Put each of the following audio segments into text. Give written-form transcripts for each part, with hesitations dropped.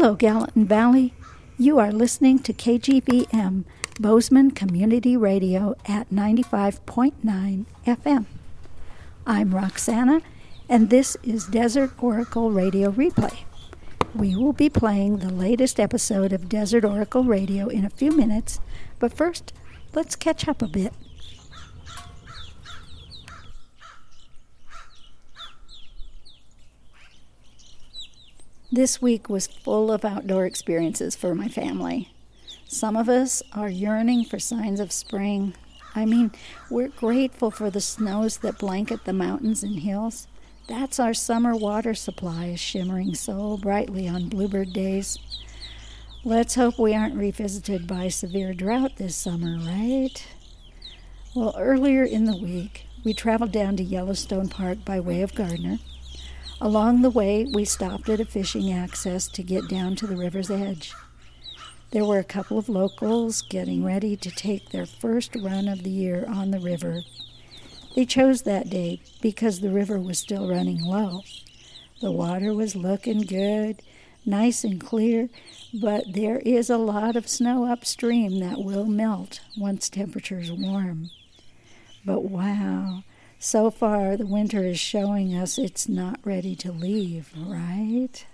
Hello, Gallatin Valley. You are listening to KGVM, Bozeman Community Radio at 95.9 FM. I'm Roxana, and this is Desert Oracle Radio Replay. We will be playing the latest episode of Desert Oracle Radio in a few minutes, but first, let's catch up a bit. This week was full of outdoor experiences for my family. Some of us are yearning for signs of spring. We're grateful for the snows that blanket the mountains and hills. That's our summer water supply shimmering so brightly on bluebird days. Let's hope we aren't revisited by severe drought this summer, right? Well, earlier in the week, we traveled down to Yellowstone Park by way of Gardner. Along the way, we stopped at a fishing access to get down to the river's edge. There were a couple of locals getting ready to take their first run of the year on the river. They chose that day because the river was still running low. The water was looking good, nice and clear, but there is a lot of snow upstream that will melt once temperatures warm. But wow, so far the winter is showing us it's not ready to leave, right?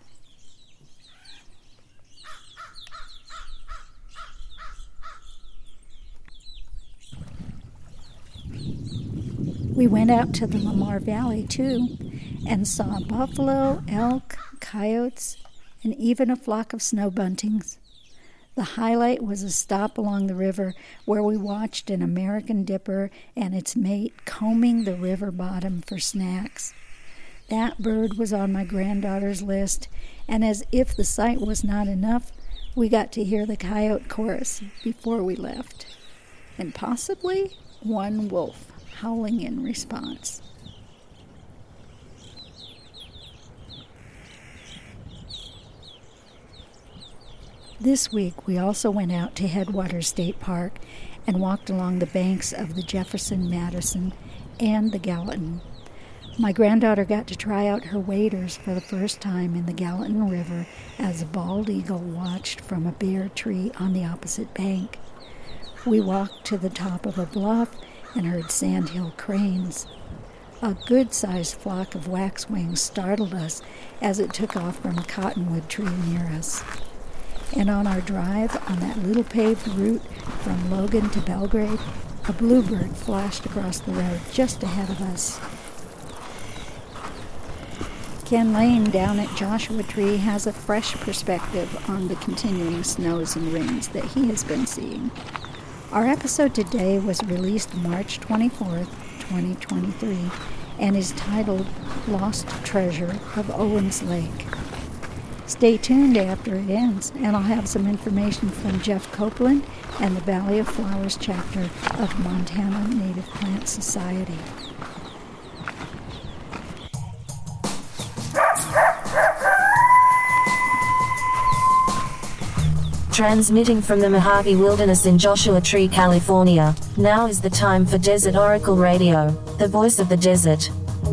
We went out to the Lamar Valley, too, and saw buffalo, elk, coyotes, and even a flock of snow buntings. The highlight was a stop along the river where we watched an American dipper and its mate combing the river bottom for snacks. That bird was on my granddaughter's list, and as if the sight was not enough, we got to hear the coyote chorus before we left, and possibly one wolf howling in response. This week, we also went out to Headwaters State Park and walked along the banks of the Jefferson, Madison, and the Gallatin. My granddaughter got to try out her waders for the first time in the Gallatin River as a bald eagle watched from a bare tree on the opposite bank. We walked to the top of a bluff and heard sandhill cranes. A good-sized flock of waxwings startled us as it took off from a cottonwood tree near us. And on our drive on that little paved route from Logan to Belgrade, a bluebird flashed across the road just ahead of us. Ken Lane down at Joshua Tree has a fresh perspective on the continuing snows and rains that he has been seeing. Our episode today was released March 24th, 2023, and is titled Lost Treasure of Owens Lake. Stay tuned after it ends, and I'll have some information from Jeff Copeland and the Valley of Flowers chapter of Montana Native Plant Society. Transmitting from the Mojave Wilderness in Joshua Tree, California, now is the time for Desert Oracle Radio, the voice of the desert.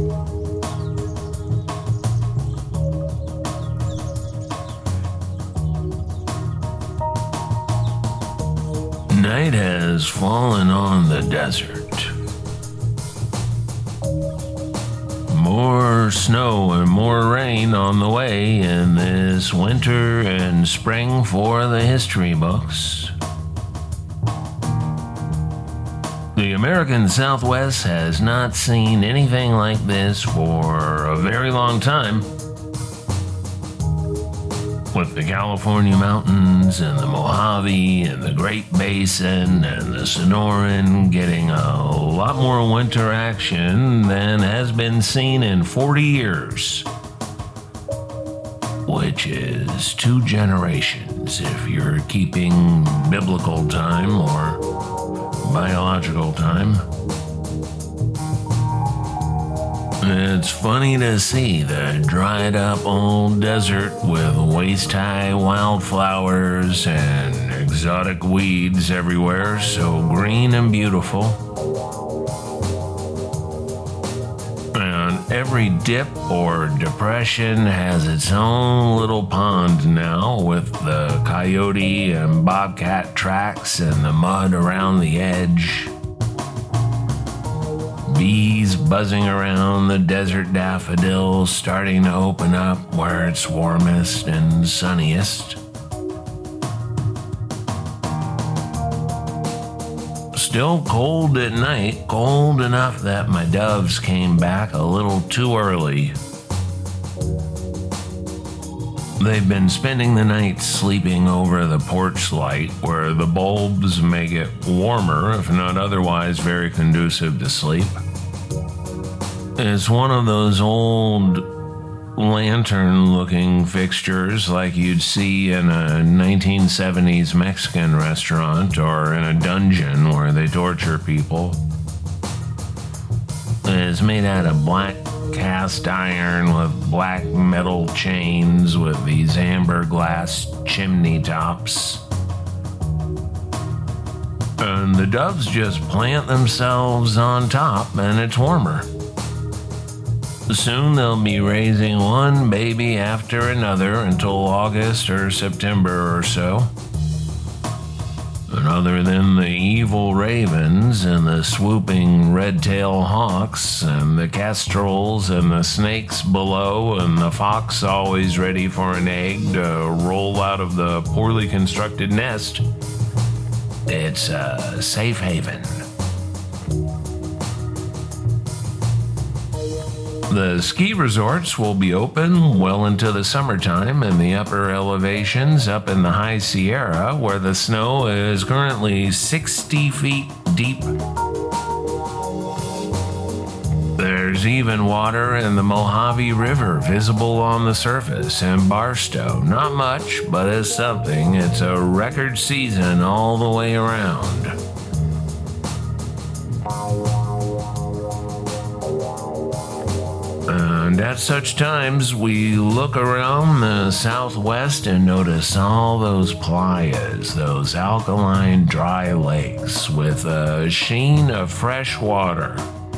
Night has fallen on the desert. More snow and more rain on the way in this winter and spring for the history books. The American Southwest has not seen anything like this for a very long time. With the California mountains and the Mojave and the Great Basin and the Sonoran getting a lot more winter action than has been seen in 40 years. Which is 2 generations if you're keeping biblical time or biological time. It's funny to see the dried up old desert with waist-high wildflowers and exotic weeds everywhere, so green and beautiful. And Every dip or depression has its own little pond now, with the coyote and bobcat tracks and the mud around the edge. Bees buzzing around the desert daffodils, starting to open up where it's warmest and sunniest. Still cold at night, cold enough that my doves came back a little too early. They've been spending the night sleeping over the porch light, where the bulbs make it warmer, if not otherwise very conducive to sleep. It's one of those old lantern-looking fixtures like you'd see in a 1970s Mexican restaurant or in a dungeon where they torture people. It's made out of black cast iron with black metal chains with these amber glass chimney tops. And the doves just plant themselves on top and it's warmer. Soon they'll be raising one baby after another until August or September or so. And other than the evil ravens and the swooping red-tailed hawks and the kestrels and the snakes below and the fox always ready for an egg to roll out of the poorly constructed nest, it's a safe haven. The ski resorts will be open well into the summertime in the upper elevations up in the high Sierra, where the snow is currently 60 feet deep. There's even water in the Mojave River visible on the surface in Barstow. Not much, but it's something. It's a record season all the way around. And at such times, we look around the southwest and notice all those playas, those alkaline dry lakes with a sheen of fresh water.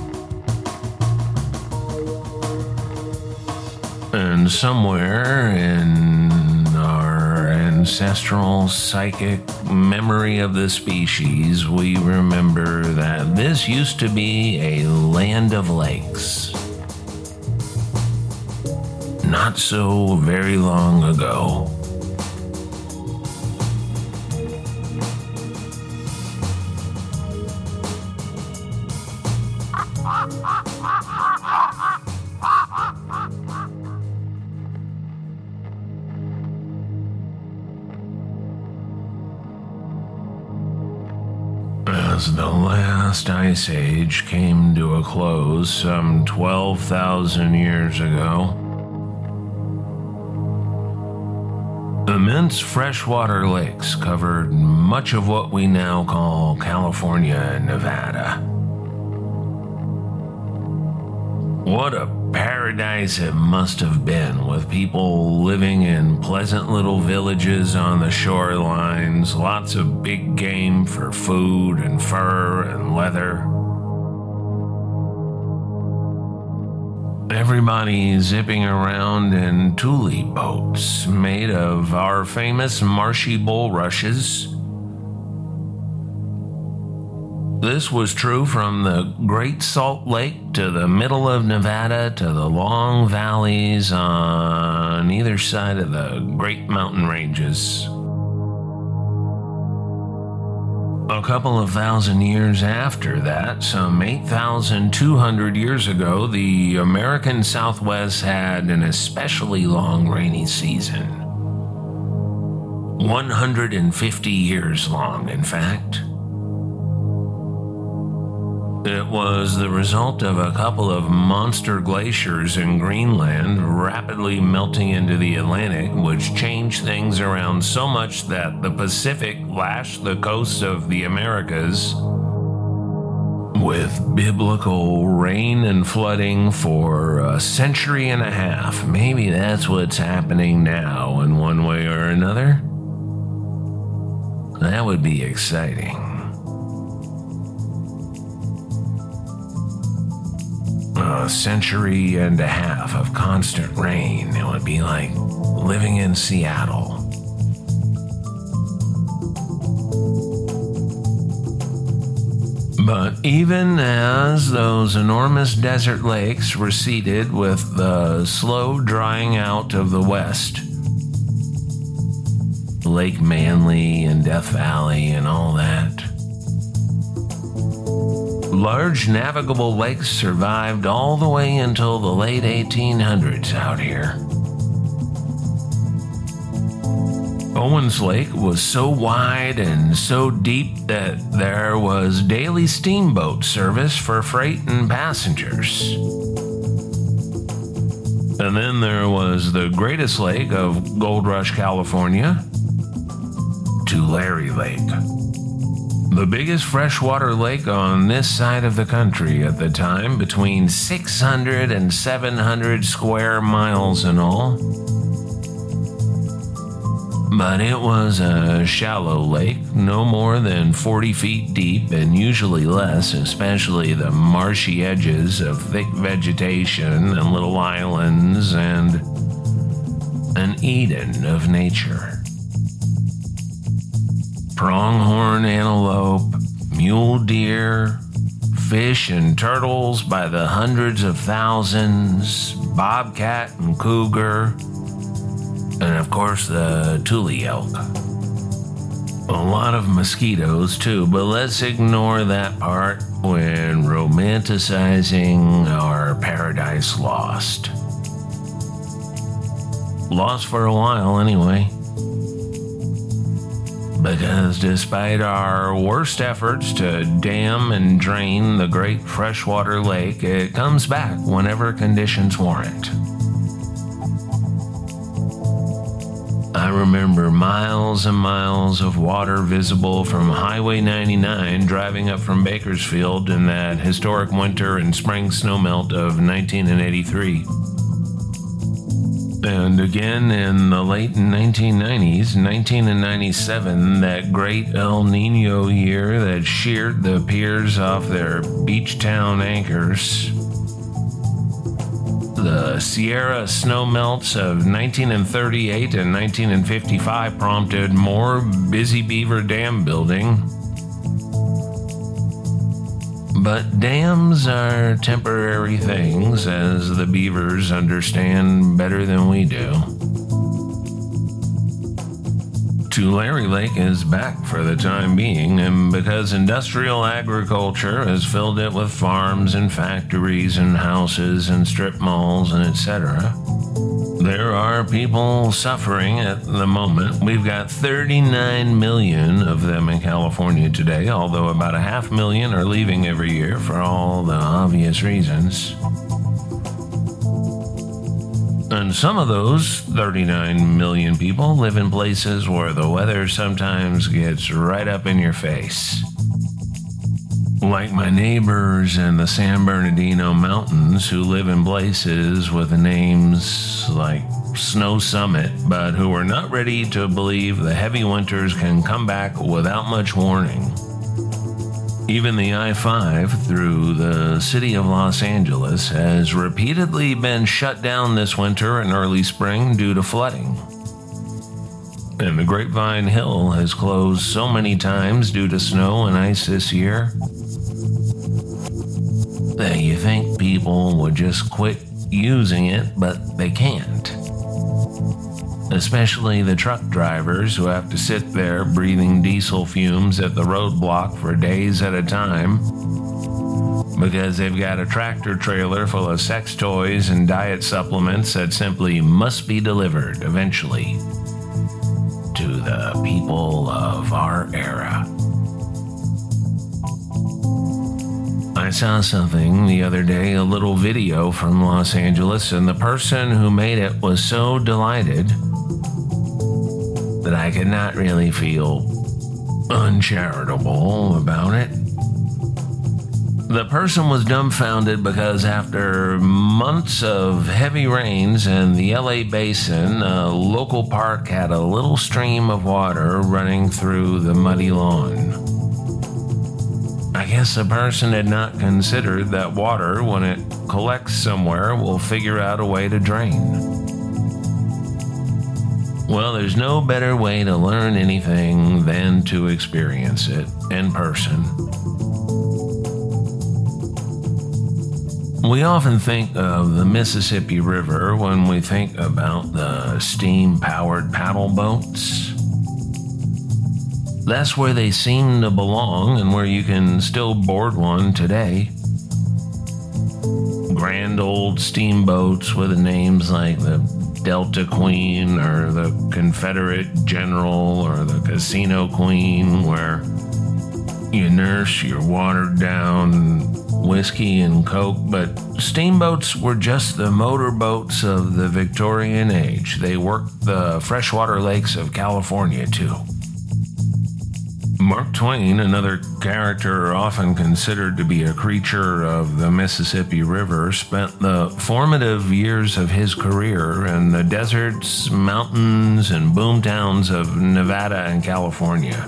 And somewhere in our ancestral psychic memory of the species, we remember that this used to be a land of lakes. Not so very long ago. As the last ice age came to a close some 12,000 years ago, immense freshwater lakes covered much of what we now call California and Nevada. What a paradise it must have been, with people living in pleasant little villages on the shorelines, lots of big game for food and fur and leather. Everybody zipping around in tule boats made of our famous marshy bulrushes. This was true from the Great Salt Lake to the middle of Nevada to the long valleys on either side of the Great Mountain Ranges. A couple of thousand years after that, some 8,200 years ago, the American Southwest had an especially long rainy season. 150 years long, in fact. It was the result of a couple of monster glaciers in Greenland rapidly melting into the Atlantic, which changed things around so much that the Pacific lashed the coasts of the Americas with biblical rain and flooding for a century and a half. Maybe that's what's happening now in one way or another. That would be exciting. a century and a half of constant rain. It would be like living in Seattle. But even as those enormous desert lakes receded with the slow drying out of the west, Lake Manly and Death Valley and all that, large navigable lakes survived all the way until the late 1800s out here. Owens Lake was so wide and so deep that there was daily steamboat service for freight and passengers. And then there was the greatest lake of Gold Rush, California, Tulare Lake. The biggest freshwater lake on this side of the country at the time, between 600 and 700 square miles in all. But it was a shallow lake, no more than 40 feet deep and usually less, especially the marshy edges of thick vegetation and little islands, and an Eden of nature. Pronghorn antelope, mule deer, fish and turtles by the hundreds of thousands, bobcat and cougar, and of course the Tule elk. A lot of mosquitoes too, but let's ignore that part when romanticizing our Paradise Lost. Lost for a while anyway. Because despite our worst efforts to dam and drain the great freshwater lake, it comes back whenever conditions warrant. I remember miles and miles of water visible from Highway 99 driving up from Bakersfield in that historic winter and spring snowmelt of 1983. And again in the late 1990s, 1997, that great El Nino year that sheared the piers off their beach town anchors. The Sierra snowmelts of 1938 and 1955 prompted more Busy Beaver Dam building. But dams are temporary things, as the beavers understand better than we do. Tulare Lake is back for the time being, and because industrial agriculture has filled it with farms and factories and houses and strip malls and etc., there are people suffering at the moment. We've got 39 million of them in California today, although about 500,000 are leaving every year for all the obvious reasons. And some of those 39 million people live in places where the weather sometimes gets right up in your face. Like my neighbors in the San Bernardino Mountains who live in places with names like Snow Summit, but who are not ready to believe the heavy winters can come back without much warning. Even the I-5 through the city of Los Angeles has repeatedly been shut down this winter and early spring due to flooding. And the Grapevine Hill has closed so many times due to snow and ice this year that you think people would just quit using it, but they can't. Especially the truck drivers who have to sit there breathing diesel fumes at the roadblock for days at a time because they've got a tractor trailer full of sex toys and diet supplements that simply must be delivered eventually to the people of our era. I saw something the other day, a little video from Los Angeles, and the person who made it was so delighted that I could not really feel uncharitable about it. The person was dumbfounded because after months of heavy rains in the LA basin, a local park had a little stream of water running through the muddy lawn. I guess guess a person had not considered that water, when it collects somewhere, will figure out a way to drain. Well, there's no better way to learn anything than to experience it in person. We often think of the Mississippi River when we think about the steam-powered paddle boats. That's where they seem to belong and where you can still board one today. Grand old steamboats with names like the Delta Queen or the Confederate General or the Casino Queen, where you nurse your watered down whiskey and Coke. But steamboats were just the motorboats of the Victorian age. They worked the freshwater lakes of California too. Mark Twain, another character often considered to be a creature of the Mississippi River, spent the formative years of his career in the deserts, mountains, and boomtowns of Nevada and California.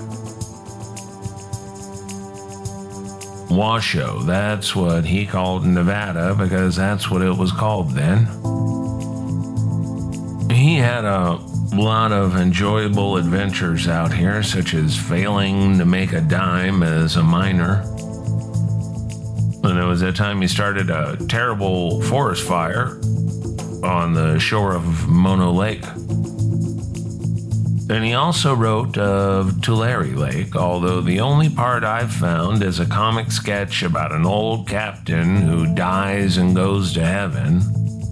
Washoe, that's what he called Nevada because that's what it was called then. He had a lot of enjoyable adventures out here, such as failing to make a dime as a miner. And it was that time he started a terrible forest fire on the shore of Mono Lake. And he also wrote of Tulare Lake, although the only part I've found is a comic sketch about an old captain who dies and goes to heaven,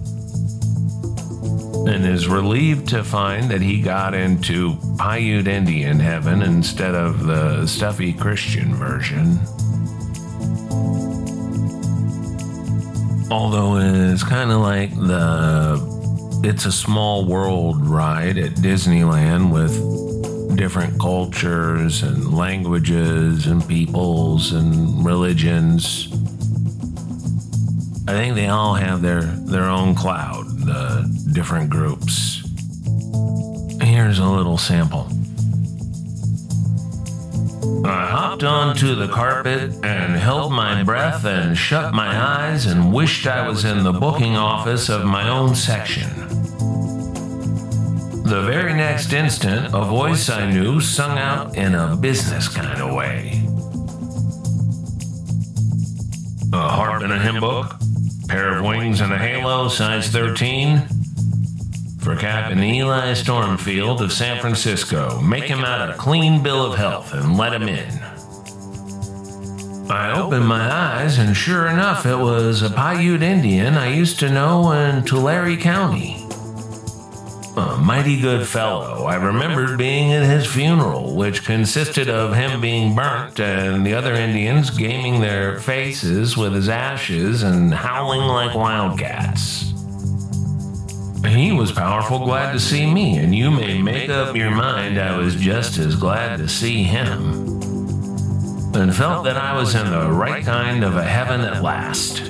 and is relieved to find that he got into Paiute Indian heaven instead of the stuffy Christian version. Although it's kind of like the It's a Small World ride at Disneyland with different cultures and languages and peoples and religions. I think they all have their own cloud, the different groups. Here's a little sample. I hopped onto the carpet and held my breath and shut my eyes and wished I was in the booking office of my own section. The very next instant, a voice I knew sung out in a business kind of way. A harp and a hymn book? Pair of wings and a halo, size 13. For Captain Eli Stormfield of San Francisco, make him out a clean bill of health and let him in. I opened my eyes, and sure enough, it was a Paiute Indian I used to know in Tulare County. A mighty good fellow. I remembered being at his funeral, which consisted of him being burnt and the other Indians gaming their faces with his ashes and howling like wildcats. He was powerful glad to see me, and you may make up your mind I was just as glad to see him, and felt that I was in the right kind of a heaven at last.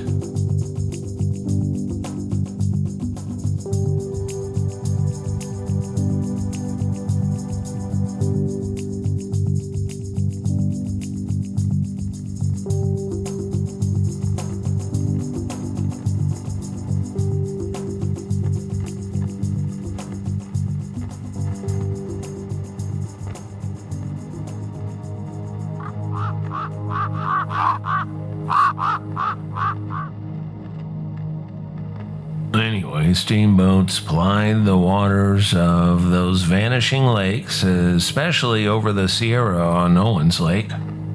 Anyway, steamboats plied the waters of those vanishing lakes, especially over the Sierra on Owens Lake.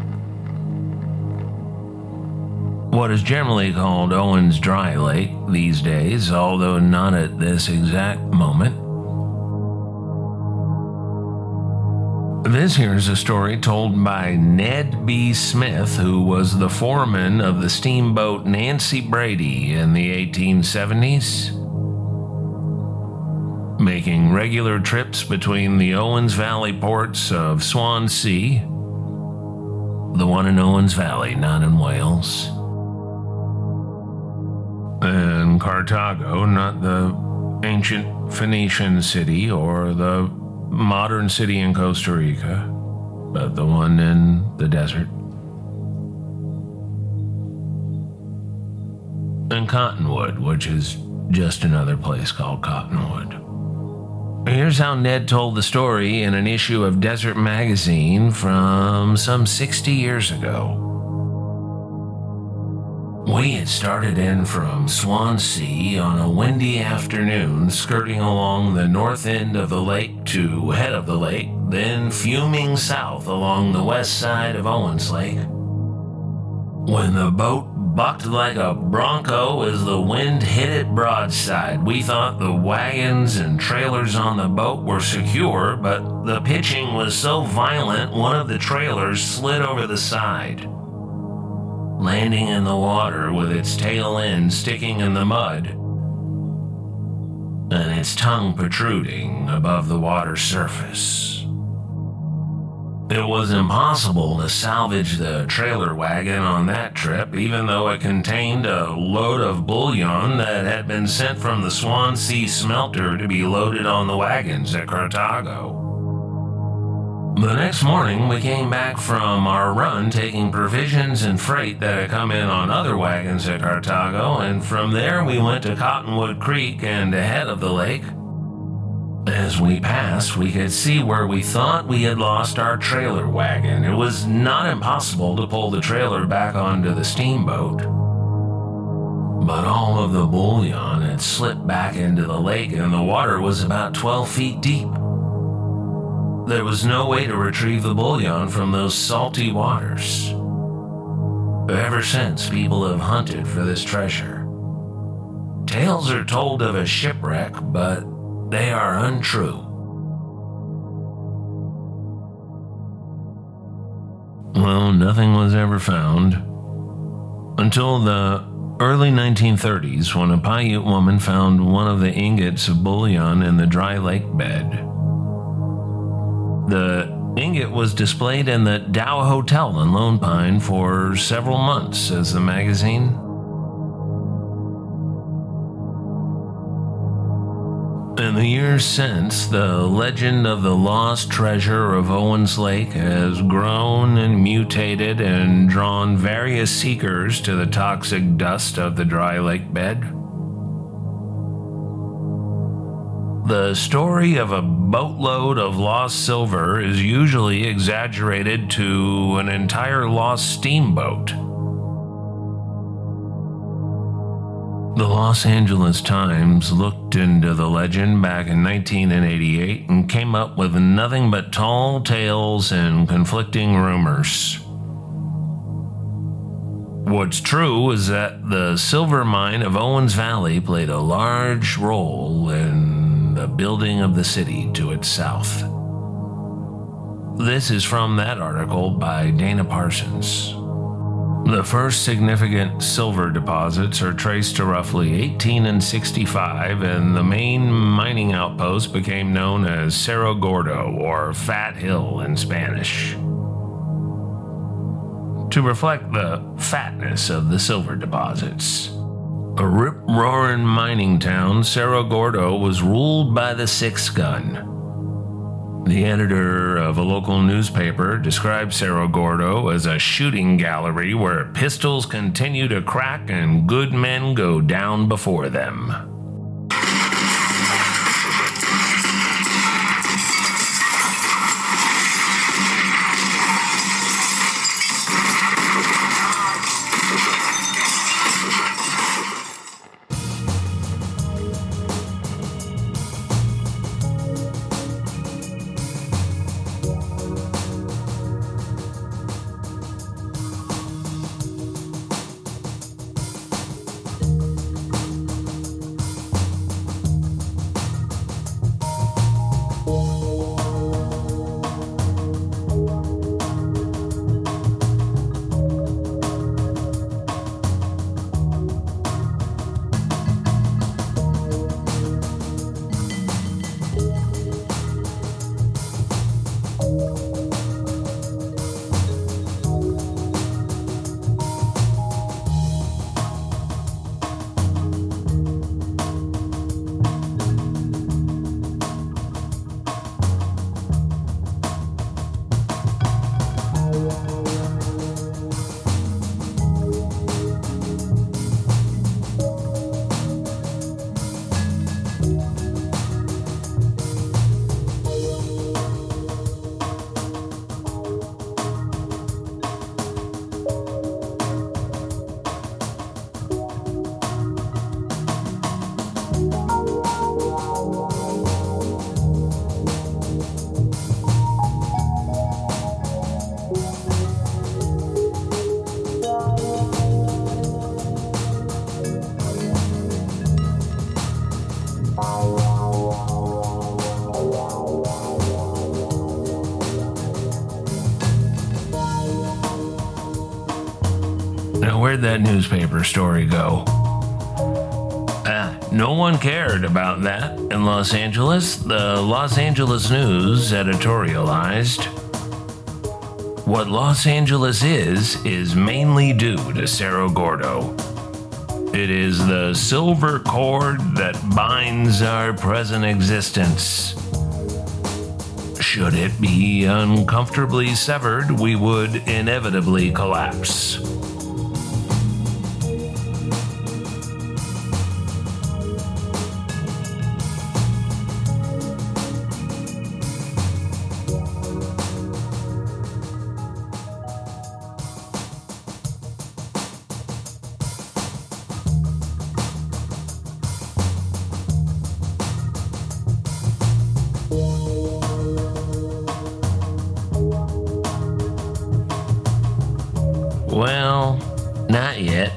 What is generally called Owens Dry Lake these days, although not at this exact moment. This here is a story told by Ned B. Smith, who was the foreman of the steamboat Nancy Brady in the 1870s, making regular trips between the Owens Valley ports of Swansea, the one in Owens Valley, not in Wales, and Carthago, not the ancient Phoenician city or the modern city in Costa Rica, but the one in the desert. and Cottonwood, which is just another place called Cottonwood. Here's how Ned told the story in an issue of Desert Magazine from some 60 years ago. We had started in from Swansea on a windy afternoon, skirting along the north end of the lake to head of the lake, then fuming south along the west side of Owens Lake. When the boat bucked like a bronco as the wind hit it broadside, we thought the wagons and trailers on the boat were secure, but the pitching was so violent one of the trailers slid over the side, landing in the water with its tail end sticking in the mud and its tongue protruding above the water surface. It was impossible to salvage the trailer wagon on that trip, even though it contained a load of bullion that had been sent from the Swansea smelter to be loaded on the wagons at Carthago. The next morning, we came back from our run taking provisions and freight that had come in on other wagons at Carthago, and from there we went to Cottonwood Creek and ahead of the lake. As we passed, we could see where we thought we had lost our trailer wagon. It was not impossible to pull the trailer back onto the steamboat, but all of the bullion had slipped back into the lake and the water was about 12 feet deep. There was no way to retrieve the bullion from those salty waters. Ever since, people have hunted for this treasure. Tales are told of a shipwreck, but they are untrue. Well, nothing was ever found until the early 1930s when a Paiute woman found one of the ingots of bullion in the dry lake bed. The ingot was displayed in the Dow Hotel in Lone Pine for several months, says the magazine. In the years since, the legend of the lost treasure of Owens Lake has grown and mutated and drawn various seekers to the toxic dust of the dry lake bed. The story of a boatload of lost silver is usually exaggerated to an entire lost steamboat. The Los Angeles Times looked into the legend back in 1988 and came up with nothing but tall tales and conflicting rumors. What's true is that the silver mine of Owens Valley played a large role in the building of the city to its south. This is from that article by Dana Parsons. The first significant silver deposits are traced to roughly 1865, and the main mining outpost became known as Cerro Gordo, or Fat Hill in Spanish, to reflect the fatness of the silver deposits. A rip-roaring mining town, Cerro Gordo was ruled by the six gun. The editor of a local newspaper described Cerro Gordo as a shooting gallery where pistols continue to crack and good men go down before them. Now, where'd that newspaper story go? No one cared about that in Los Angeles. The Los Angeles News editorialized, "What Los Angeles is mainly due to Cerro Gordo. It is the silver cord that binds our present existence. Should it be uncomfortably severed, we would inevitably collapse." Well, not yet.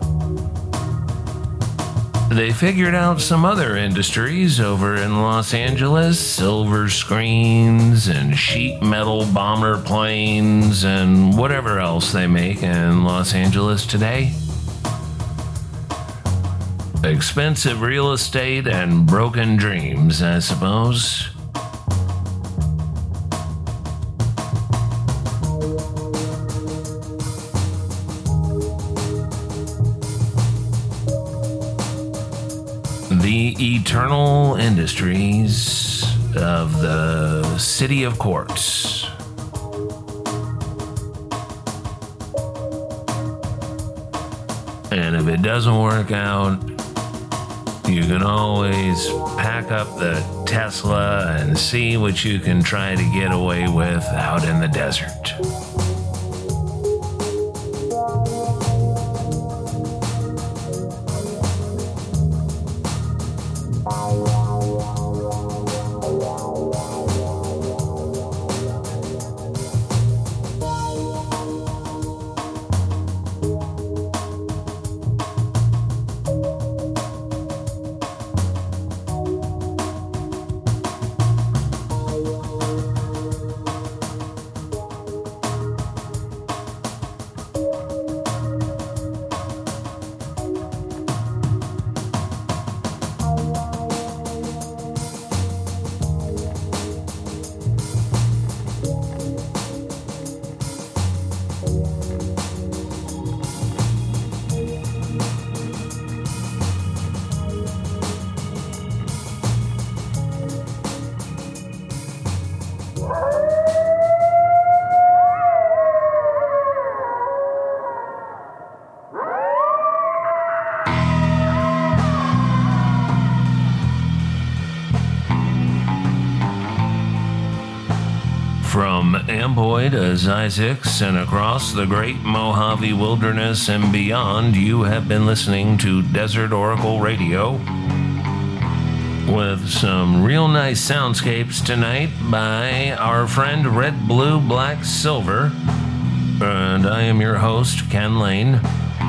They figured out some other industries over in Los Angeles, silver screens and sheet metal bomber planes and whatever else they make in Los Angeles today. Expensive real estate and broken dreams, I suppose. The eternal industries of the City of Quartz. And if it doesn't work out, you can always pack up the Tesla and see what you can try to get away with out in the desert. From Amboy to Zzyzx and across the great Mojave Wilderness and beyond, you have been listening to Desert Oracle Radio with some real nice soundscapes tonight by our friend Red, Blue, Black, Silver. And I am your host, Ken Lane.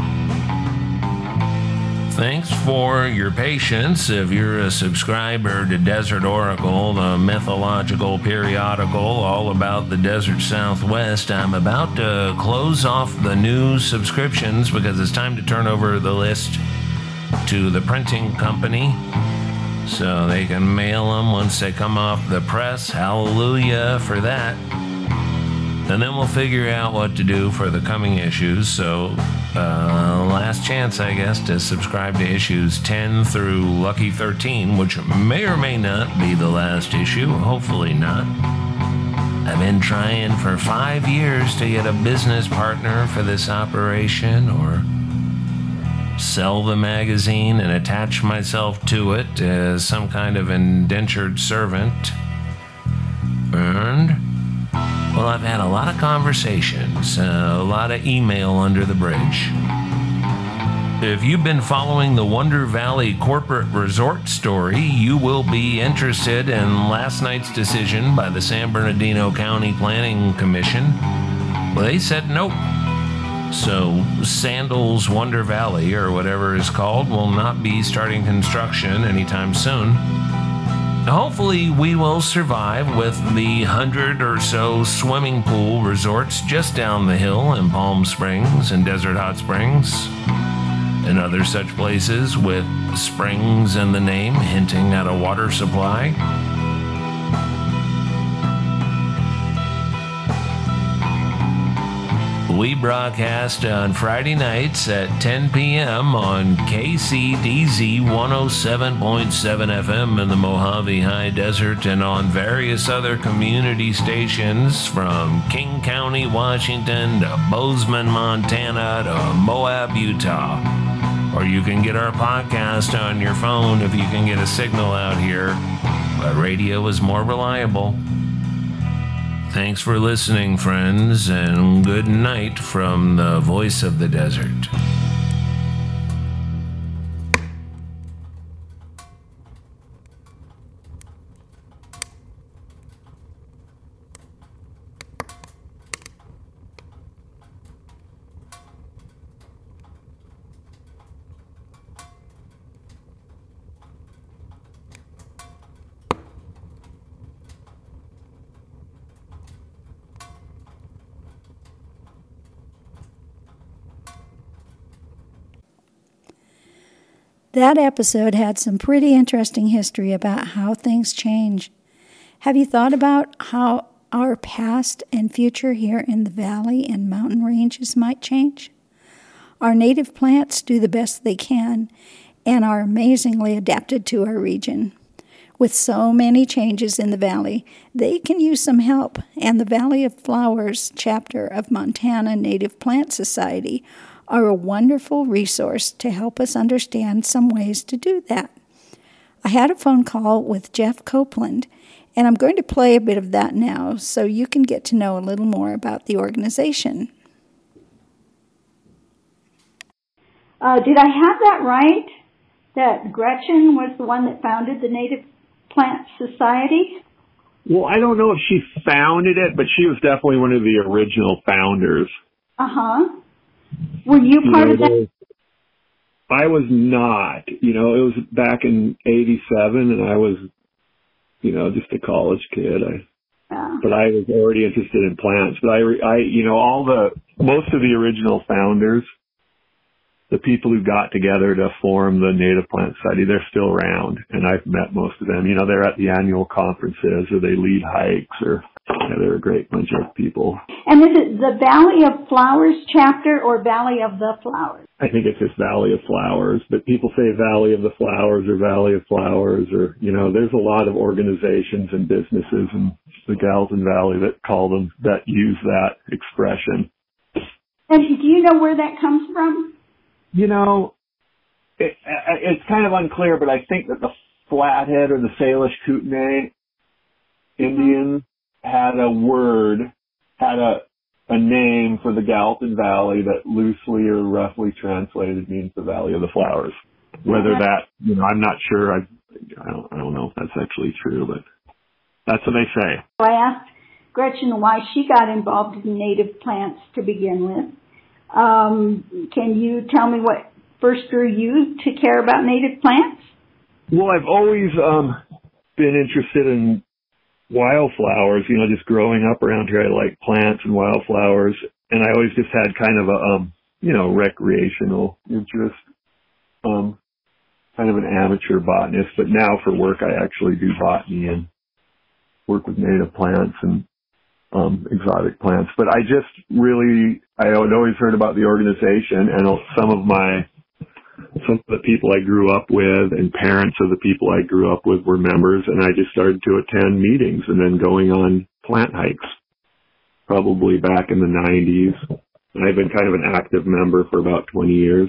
Thanks for your patience. If you're a subscriber to Desert Oracle, the mythological periodical all about the desert Southwest, I'm about to close off the new subscriptions because it's time to turn over the list to the printing company so they can mail them once they come off the press. Hallelujah for that. And then we'll figure out what to do for the coming issues. So, last chance, I guess, to subscribe to issues 10 through Lucky 13, which may or may not be the last issue. Hopefully not. I've been trying for 5 years to get a business partner for this operation or sell the magazine and attach myself to it as some kind of indentured servant. And well, I've had a lot of conversations, a lot of email under the bridge. If you've been following the Wonder Valley corporate resort story, you will be interested in last night's decision by the San Bernardino County Planning Commission. Well, they said nope. So Sandals Wonder Valley, or whatever it's called, will not be starting construction anytime soon. Hopefully, we will survive with the 100 or so swimming pool resorts just down the hill in Palm Springs and Desert Hot Springs, and other such places with springs in the name hinting at a water supply. We broadcast on Friday nights at 10 p.m. on KCDZ 107.7 FM in the Mojave High Desert and on various other community stations from King County, Washington to Bozeman, Montana to Moab, Utah. Or you can get our podcast on your phone if you can get a signal out here. But radio is more reliable. Thanks for listening, friends, and good night from the voice of the desert. That episode had some pretty interesting history about how things change. Have you thought about how our past and future here in the valley and mountain ranges might change? Our native plants do the best they can and are amazingly adapted to our region. With so many changes in the valley, they can use some help, and the Valley of Flowers chapter of Montana Native Plant Society are a wonderful resource to help us understand some ways to do that. I had a phone call with Jeff Copeland, and I'm going to play a bit of that now so you can get to know a little more about the organization. Did I have that right? That Gretchen was the one that founded the Native Plant Society? Well, I don't know if she founded it, but she was definitely one of the original founders. Uh-huh. Were you part of that? I was not. It was back in '87, and I was, just a college kid. But I was already interested in plants. But most of the original founders, the people who got together to form the Native Plant Society, they're still around, and I've met most of them. They're at the annual conferences, or they lead hikes, or they're a great bunch of people. And is it the Valley of Flowers chapter or Valley of the Flowers? I think it's just Valley of Flowers, but people say Valley of the Flowers or Valley of Flowers, or, there's a lot of organizations and businesses in the Gallatin Valley that use that expression. And do you know where that comes from? It's kind of unclear, but I think that the Flathead or the Salish Kootenai Indians had a name for the Gallatin Valley that loosely or roughly translated means the Valley of the Flowers. Whether that, I'm not sure. I don't know if that's actually true, but that's what they say. I asked Gretchen why she got involved in native plants to begin with. Can you tell me what first drew you to care about native plants? Well, I've always been interested in wildflowers, just growing up around here. I like plants and wildflowers, and I always just had kind of a, recreational interest, kind of an amateur botanist, but now for work I actually do botany and work with native plants and exotic plants. But I had always heard about the organization, and some of the people I grew up with and parents of the people I grew up with were members, and I just started to attend meetings and then going on plant hikes, probably back in the 90s. And I've been kind of an active member for about 20 years.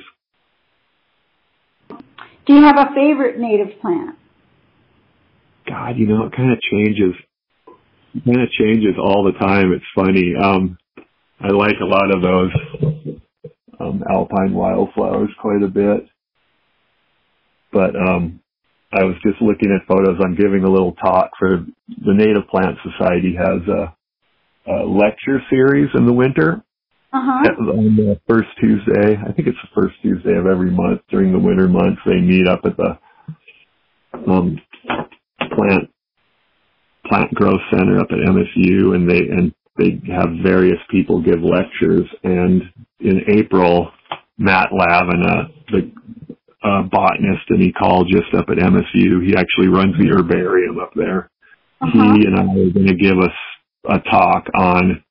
Do you have a favorite native plant? God, it kind of changes. It kind of changes all the time. It's funny. I like a lot of those alpine wildflowers quite a bit. But I was just looking at photos. I'm giving a little talk for the Native Plant Society has a lecture series in the winter. On the first Tuesday. I think it's the first Tuesday of every month during the winter months. They meet up at the plant growth center up at MSU, and they have various people give lectures. And in April, Matt Lavin, the botanist and ecologist up at MSU, he actually runs the herbarium up there. He and I are going to give us a talk on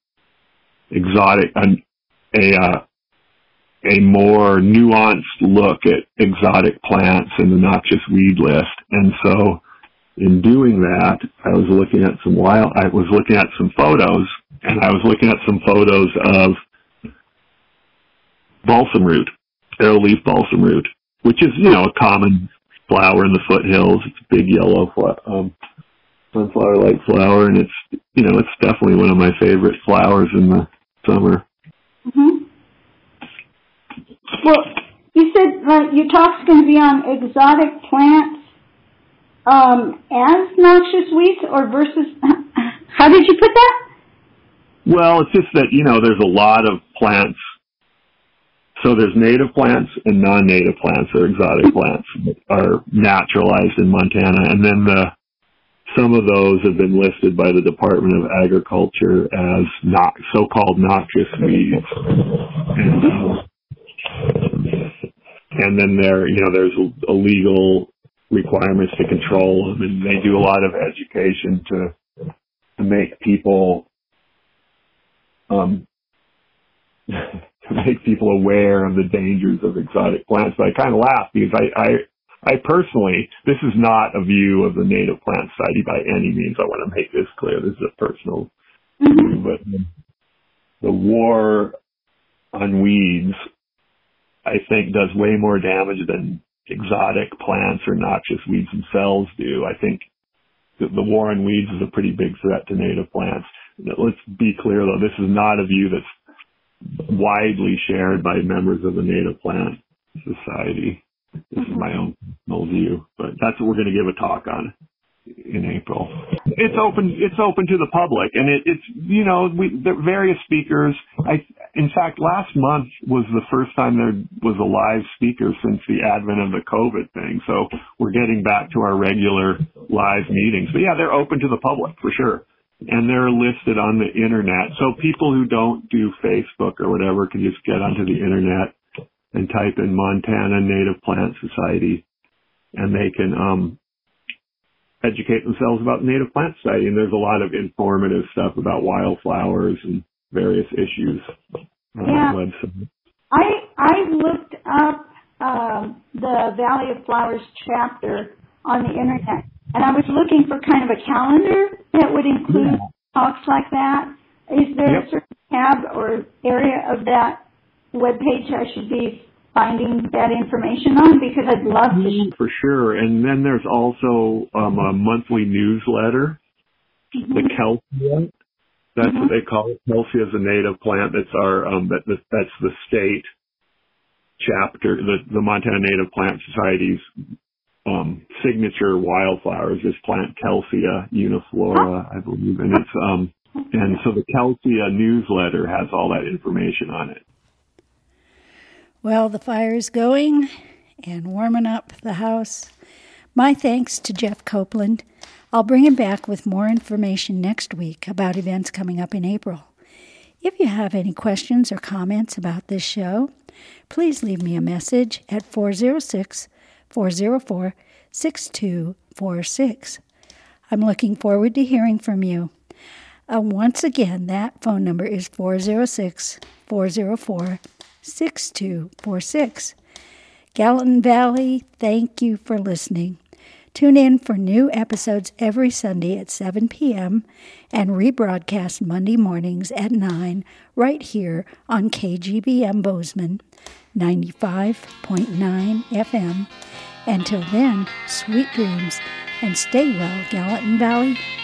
a more nuanced look at exotic plants and the noxious weed list. And so in doing that, I was looking at some photos, and I was looking at some photos of balsam root, arrowleaf balsam root, which is, a common flower in the foothills. It's a big yellow sunflower-like flower, and it's definitely one of my favorite flowers in the summer. Mm-hmm. Well, you said your talk's going to be on exotic plants as noxious weeds or versus, how did you put that? Well, it's just that, there's a lot of plants. So there's native plants and non-native plants, or exotic plants that are naturalized in Montana. And then some of those have been listed by the Department of Agriculture as so-called noxious weeds. And then there's illegal requirements to control them, and they do a lot of education to make people aware of the dangers of exotic plants. But I kind of laugh because I personally, this is not a view of the Native Plant Society by any means. I want to make this clear. This is a personal view, but the war on weeds, I think, does way more damage than exotic plants or noxious weeds themselves do. I think the war on weeds is a pretty big threat to native plants. Let's be clear, though, this is not a view that's widely shared by members of the Native Plant Society. This is my own personal view, but that's what we're going to give a talk on in April. It's open to the public, and the various speakers. In fact, last month was the first time there was a live speaker since the advent of the COVID thing. So we're getting back to our regular live meetings. But yeah, they're open to the public for sure. And they're listed on the internet. So people who don't do Facebook or whatever can just get onto the internet and type in Montana Native Plant Society, and they can educate themselves about the Native Plant Society. And there's a lot of informative stuff about wildflowers and various issues on that website. I looked up the Valley of Flowers chapter on the internet, and I was looking for kind of a calendar that would include talks like that. Is there a certain tab or area of that webpage I should be finding that information on? Because I'd love to. For sure. And then there's also a monthly newsletter, the Kelsia. That's what they call it. Kelsia is a native plant. That's that's the state chapter, the Montana Native Plant Society's signature wildflower is this plant Kelsia uniflora, I believe. And it's and so the Kelsia newsletter has all that information on it. Well, the fire's going and warming up the house. My thanks to Jeff Copeland. I'll bring him back with more information next week about events coming up in April. If you have any questions or comments about this show, please leave me a message at 406-404-6246. I'm looking forward to hearing from you. Once again, that phone number is 406-404-6246. Gallatin Valley, thank you for listening. Tune in for new episodes every Sunday at 7 p.m. and rebroadcast Monday mornings at 9 right here on KGBM Bozeman 95.9 FM. Until then, sweet dreams and stay well, Gallatin Valley.